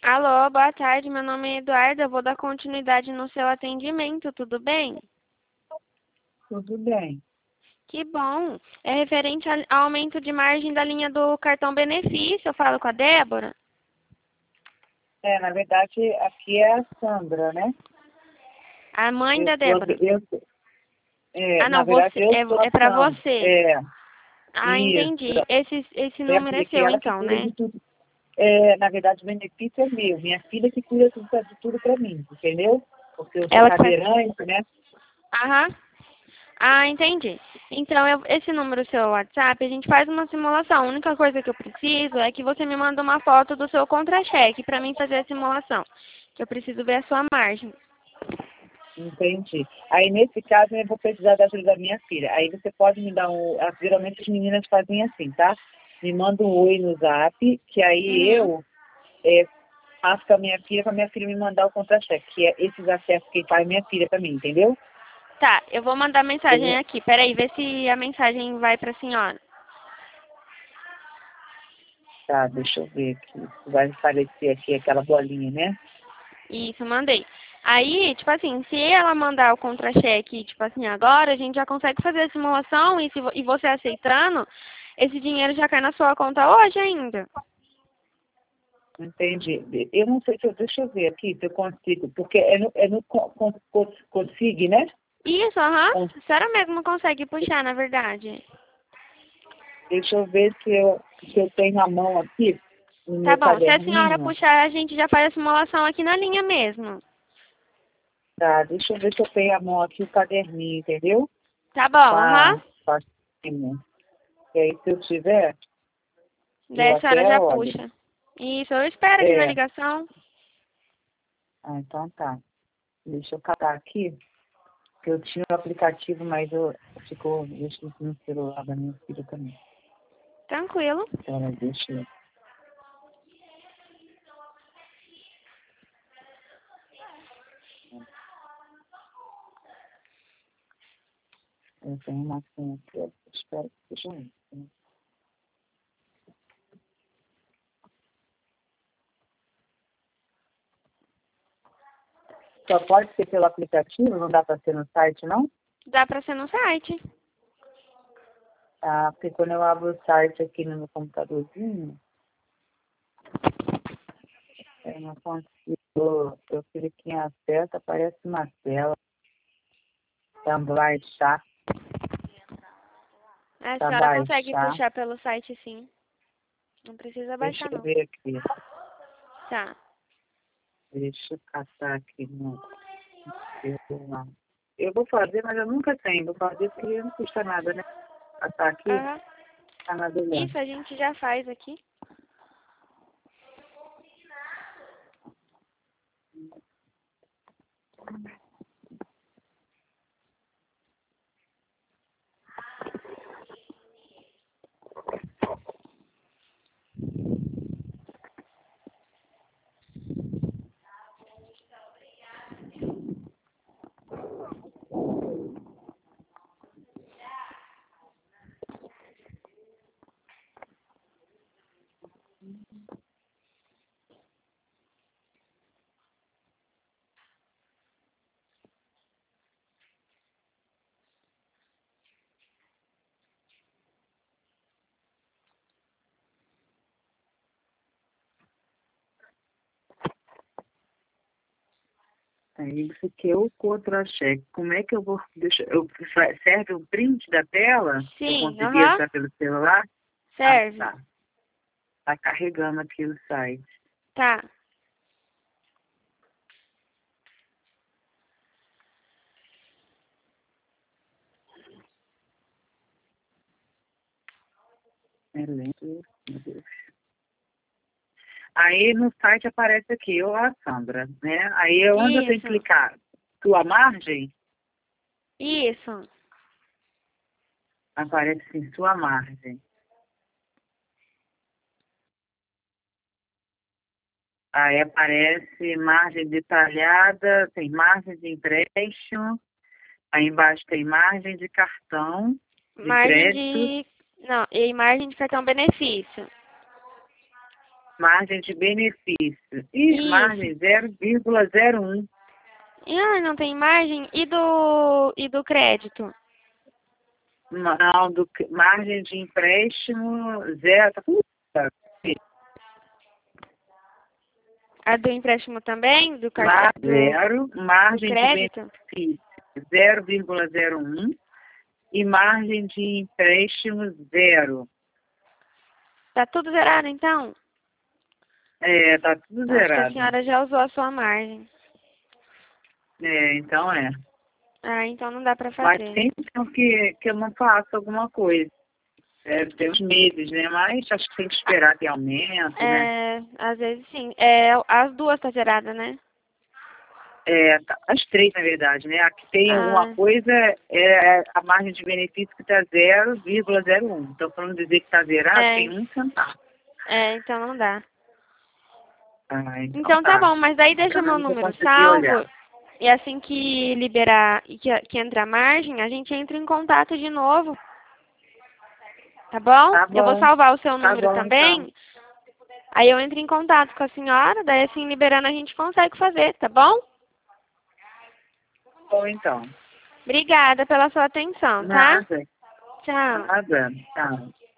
Alô, boa tarde. Meu nome é Eduardo. Eu vou dar continuidade no seu atendimento, tudo bem? Tudo bem. Que bom. É referente ao aumento de margem da linha do cartão benefício. Eu falo com a Débora? Na verdade, aqui é a Sandra, né? A mãe Eu da sou, Débora. Ah, na não, verdade, você eu sou é a para Sandra. você. Ah, Isso. entendi. Esse Minha número é filha, que seu ela que então, cuida né? de tudo. Na verdade, o benefício é meu. Minha filha que cuida de tudo para mim, entendeu? Porque eu sou Ela que faz. cadeirante, né? Aham. Ah, entendi. Então, esse número seu WhatsApp, a gente faz uma simulação. A única coisa que eu preciso é que você me manda uma foto do seu contra-cheque para mim fazer a simulação. Que eu preciso ver a sua margem. Entendi. Aí, nesse caso, eu vou precisar da ajuda da minha filha. Aí você pode me dar geralmente as meninas fazem assim, tá? Me manda um oi no zap, que aí Uhum. eu faço com a minha filha, para minha filha me mandar o contra-cheque, que é esses acessos que faz minha filha para mim, entendeu? Tá, eu vou mandar Eu mensagem vou- aqui. Peraí, vê se a mensagem vai pra senhora. Tá, deixa eu ver aqui. Vai aparecer aqui aquela bolinha, né? Isso, mandei. Aí, tipo assim, se ela mandar o contra-cheque, tipo assim, agora, a gente já consegue fazer a simulação e, e você aceitando, esse dinheiro já cai na sua conta hoje ainda. Entendi. Eu não sei se eu... Deixa eu ver aqui se eu consigo, porque consigo, né? Isso, aham. Con- A senhora mesmo consegue puxar, na verdade. Deixa eu ver se eu tenho a mão aqui no Tá meu bom, se a senhora caderninho. puxar, a gente já faz a simulação aqui na linha mesmo. Tá, deixa eu ver se eu tenho a mão aqui o caderninho, entendeu? Tá bom, Com aham. com a cima. E aí, se eu tiver, Daí eu a senhora até já olho. puxa. Isso, eu espero aqui na É. ligação. Ah, então tá. Deixa eu catar aqui, que eu tinha o aplicativo, mas ficou, deixa eu no celular da minha filha também. Tranquilo. Pera, deixa eu tenho uma senha aqui, eu espero que seja isso. Né? Só pode ser pelo aplicativo, não dá para ser no site, não? Dá pra ser no site. Ah, porque quando eu abro o site aqui no meu computadorzinho, eu não consigo, eu clico em acesso, aparece uma tela, para baixar, A para senhora consegue baixar. puxar pelo site sim. Não precisa Deixa baixar eu não. ver aqui. Tá. Deixa eu catar aqui no celular. Eu vou fazer, mas eu nunca tenho. Vou fazer porque não custa nada, né? Catar aqui, Aham. tá nada não. Isso a gente já faz aqui. Aí você quer o contra-cheque. Como é que eu vou... serve um print da tela? Eu Sim, consegui aham. achar pelo celular? Ah, Serve. tá. Tá carregando aqui o site. Tá. É lento, meu Deus. Aí no site aparece aqui, eu, a Sandra, né? Aí onde eu tenho que Isso. clicar? Sua margem? Isso. Aparece assim, sua margem. Aí aparece margem detalhada, tem margem de empréstimo, aí embaixo tem margem de cartão de Margem crédito. de... Não, e margem de cartão benefício. Margem de benefício. E Isso. margem 0,01. Não tem margem? E do crédito? Não, margem de empréstimo 0. A do empréstimo também? Do Mar cartão? zero, margem de crédito? benefício 0,01 e margem de empréstimo 0. Tá tudo zerado, então? Tá tudo Acho que a zerado. senhora já usou a sua margem. Então é. Então não dá pra Mas fazer. tem que eu não faço alguma coisa. Tem uns meses, né? Mas acho que tem que esperar ter aumento, né? Às vezes sim. As duas tá zerada, né? As três, na verdade, né? A que tem alguma Ah, coisa é a margem de benefício que está 0,01. Então, para não dizer que está zerado, tem 1 centavo. então não dá. Então Então tá bom, mas daí deixa Pelo meu menos eu número consegui olhar. salvo. E assim que liberar e que entra a margem, a gente entra em contato de novo. Tá bom? Tá Eu vou bom. salvar o seu Tá número bom, também. então. Aí eu entro em contato com a senhora, daí assim liberando a gente consegue fazer, tá bom? Bom, então. Obrigada pela sua atenção, tá? Nada. Tchau. Nada. Tá.